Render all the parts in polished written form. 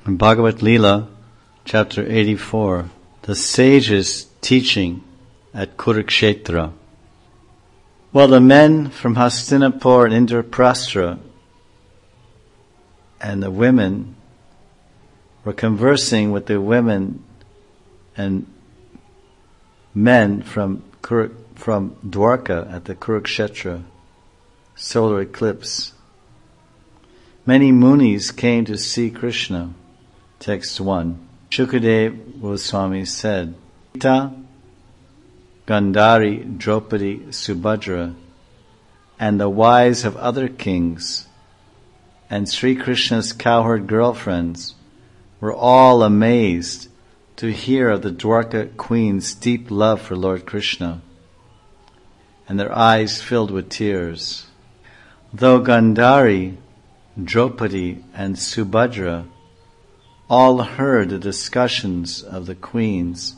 In Bhagavad Leela, chapter 84, the sages teaching at Kurukshetra. While the men from Hastinapur and Indraprastha and the women were conversing with the women and men from Dwarka at the Kurukshetra solar eclipse, many munis came to see Krishna. Text 1. Shukadeva Goswami said, Sita, Gandhari, Draupadi, Subhadra, and the wives of other kings, and Sri Krishna's cowherd girlfriends were all amazed to hear of the Dwarka queen's deep love for Lord Krishna, and their eyes filled with tears. Though Gandhari, Draupadi, and Subhadra all heard the discussions of the queens,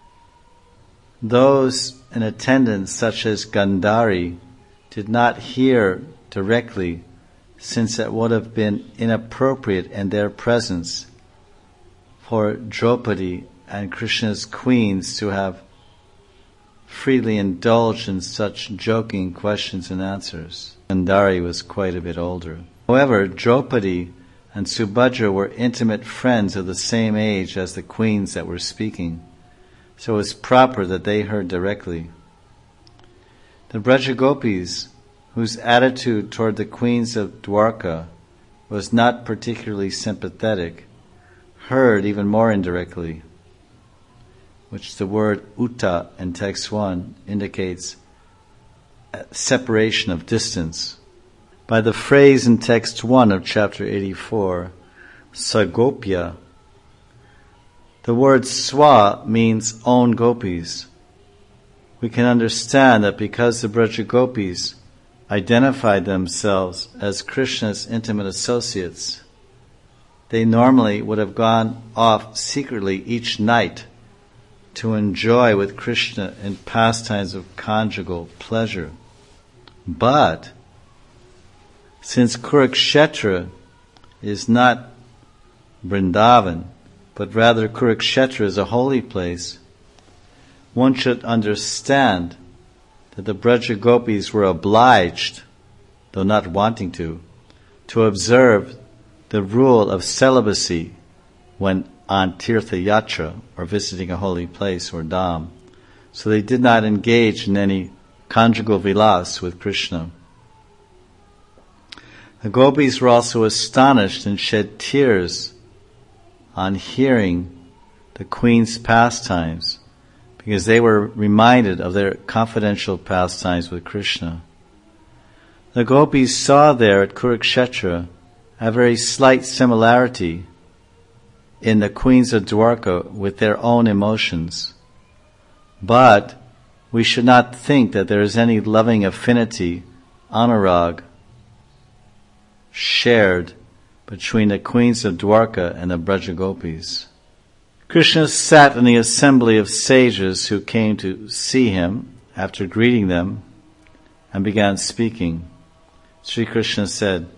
those in attendance, such as Gandhari, did not hear directly, since it would have been inappropriate in their presence for Draupadi and Krishna's queens to have freely indulged in such joking questions and answers. Gandhari was quite a bit older. However, Draupadi and Subhadra were intimate friends of the same age as the queens that were speaking, so it was proper that they heard directly. The Brajagopis, whose attitude toward the queens of Dwarka was not particularly sympathetic, heard even more indirectly, which the word uta in text 1 indicates a separation of distance. By the phrase in text 1 of chapter 84, Sagopya, the word swa means own gopis. We can understand that because the Brajagopis identified themselves as Krishna's intimate associates, they normally would have gone off secretly each night to enjoy with Krishna in pastimes of conjugal pleasure. But since Kurukshetra is not Vrindavan, but rather Kurukshetra is a holy place, one should understand that the Brajagopis were obliged, though not wanting to observe the rule of celibacy when on Tirtha Yatra, or visiting a holy place or dham. So they did not engage in any conjugal vilas with Krishna. The gopis were also astonished and shed tears on hearing the queen's pastimes, because they were reminded of their confidential pastimes with Krishna. The gopis saw there at Kurukshetra a very slight similarity in the queens of Dwarka with their own emotions. But we should not think that there is any loving affinity, anurag, shared between the queens of Dwarka and the Brajagopis. Krishna sat in the assembly of sages who came to see him after greeting them and began speaking. Sri Krishna said,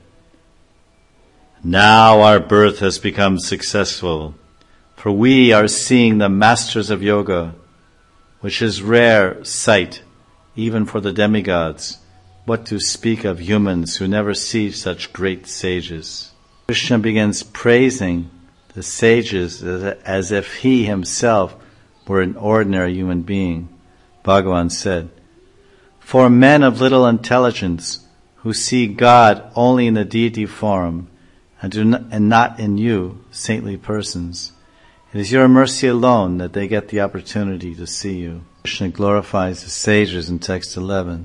Now our birth has become successful, for we are seeing the masters of yoga, which is rare sight even for the demigods, what to speak of humans who never see such great sages. Krishna begins praising the sages as if he himself were an ordinary human being. Bhagavan said, For men of little intelligence who see God only in the deity form and not in you, saintly persons, it is your mercy alone that they get the opportunity to see you. Krishna glorifies the sages in text 11.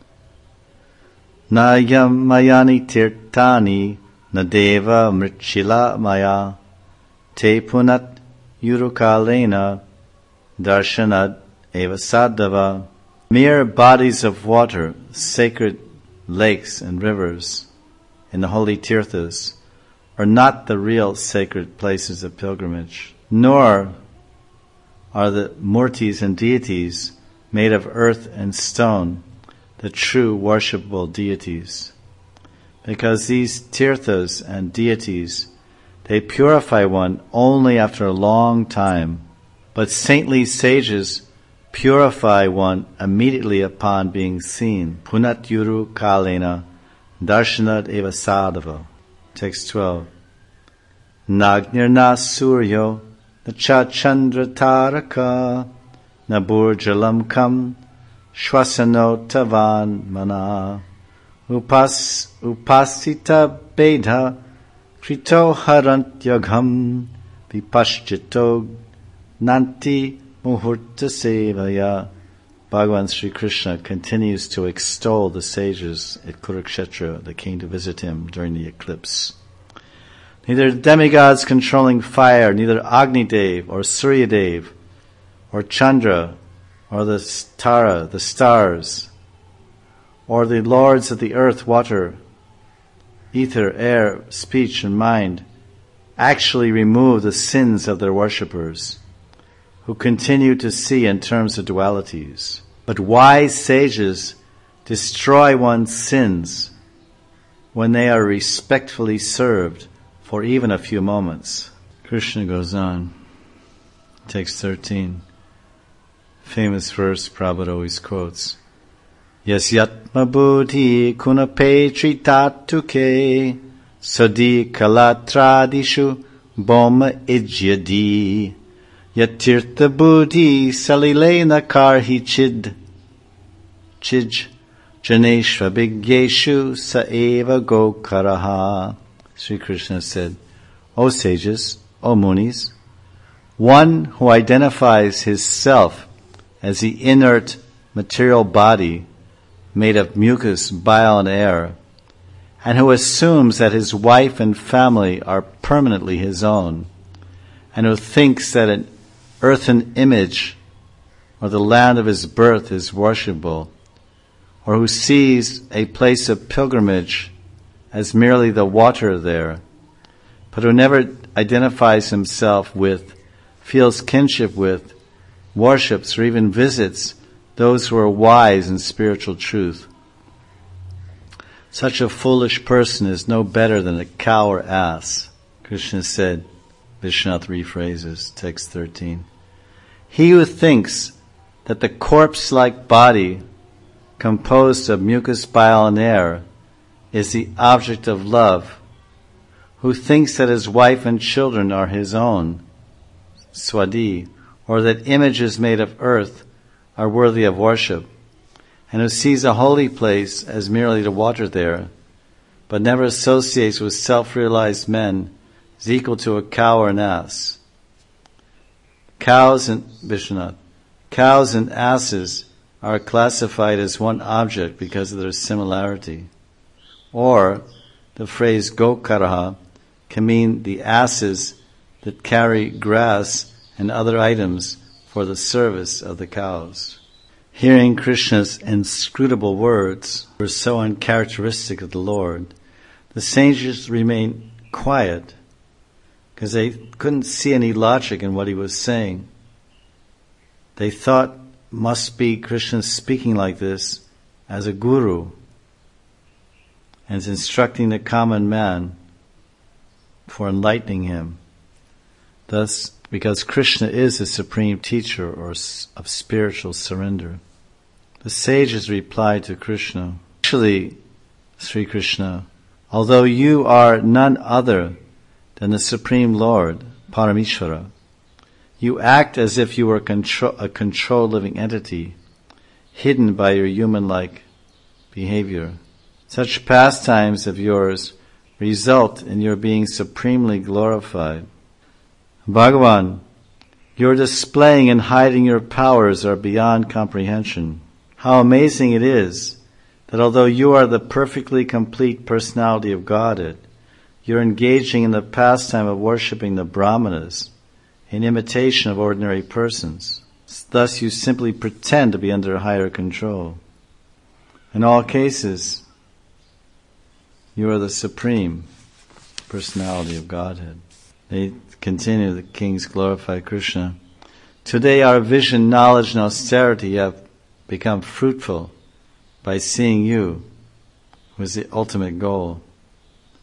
Nayam mayani tirtani nadeva mritchila maya te punat yurukalena darshanad eva sadhava. Mere bodies of water, sacred lakes and rivers in the holy tirthas are not the real sacred places of pilgrimage, nor are the murtis and deities made of earth and stone the true worshipable deities. Because these tirthas and deities, They purify one only after a long time. But saintly sages purify one immediately upon being seen. Punatyuru kalena darshanat eva sadhava. Text 12. Nagnirna suryo nacha chandra taraka naburjalam kam shwasano tavan mana upasita bedha krito harantyagam vipaschito nanti muhurta sevaya. Bhagavan Sri Krishna continues to extol the sages at Kurukshetra that came to visit him during the eclipse. Neither demigods controlling fire, neither Agni Dev or Surya Dev or Chandra or the Tara, the stars, or the lords of the earth, water, ether, air, speech, and mind actually remove the sins of their worshippers, who continue to see in terms of dualities. But wise sages destroy one's sins when they are respectfully served for even a few moments. Krishna goes on. Text 13. Famous verse Prabhupada always quotes. Yasyatma buddhi kunape tritatuke sadi kalatradishu boma ijyadi yatirtha buddhi salilena karhi chij janeshva bhigyeshu saeva gokaraha. Sri Krishna said, O sages, O munis, one who identifies his self as the inert material body made of mucus, bile, and air, and who assumes that his wife and family are permanently his own, and who thinks that an earthen image or the land of his birth is worshipable, or who sees a place of pilgrimage as merely the water there, but who never identifies himself with, feels kinship with, worships, or even visits those who are wise in spiritual truth. Such a foolish person is no better than a cow or ass. Krishna said, Vishwanath rephrases, text 13. He who thinks that the corpse-like body composed of mucus, bile, and air is the object of love, who thinks that his wife and children are his own, swadi, or that images made of earth are worthy of worship, and who sees a holy place as merely the water there, but never associates with self-realized men, is equal to a cow or an ass. Cows and asses are classified as one object because of their similarity. Or, the phrase Gokaraha can mean the asses that carry grass and other items for the service of the cows. Hearing Krishna's inscrutable words were so uncharacteristic of the Lord, the sages remained quiet because they couldn't see any logic in what he was saying. They thought must be Krishna speaking like this as a guru, and is instructing the common man for enlightening him. Thus, because Krishna is the supreme teacher or of spiritual surrender, the sages replied to Krishna, actually, Sri Krishna, although you are none other than the Supreme Lord, Parameshvara, you act as if you were a controlled living entity, hidden by your human-like behavior. Such pastimes of yours result in your being supremely glorified. Bhagavan, your displaying and hiding your powers are beyond comprehension. How amazing it is that although you are the perfectly complete personality of Godhead, you're engaging in the pastime of worshipping the Brahmanas in imitation of ordinary persons. Thus you simply pretend to be under higher control. In all cases, you are the supreme personality of Godhead. They continue, the kings glorify Krishna. Today our vision, knowledge, and austerity have become fruitful by seeing you, who is the ultimate goal.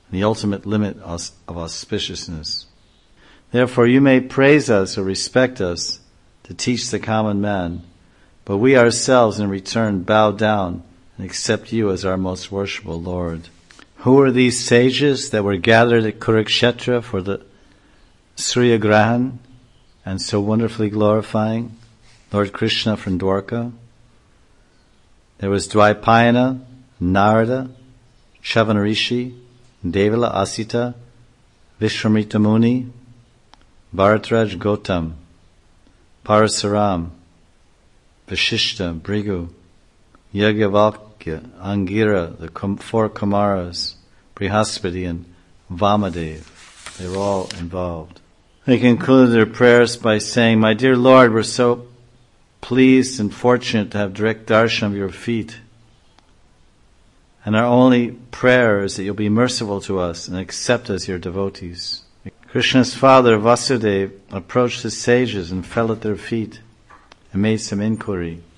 the ultimate limit of auspiciousness. Therefore you may praise us or respect us to teach the common man, but we ourselves in return bow down and accept you as our most worshipful Lord. Who are these sages that were gathered at Kurukshetra for the Surya Grahan and so wonderfully glorifying Lord Krishna from Dwarka? There was Dvaipayana, Narada, Chavana Rishi, Devala Asita, Vishwamrita Muni, Bharatraj Gautam, Parasaram, Vashishta, Bhrigu, Yagyavalkya, Angira, the 4 Kumaras, Brihaspati and Vamadev. They were all involved. They concluded their prayers by saying, "My dear Lord, we're so pleased and fortunate to have direct darshan of your feet. And our only prayer is that you'll be merciful to us and accept us your devotees." Krishna's father, Vasudeva, approached the sages and fell at their feet and made some inquiry.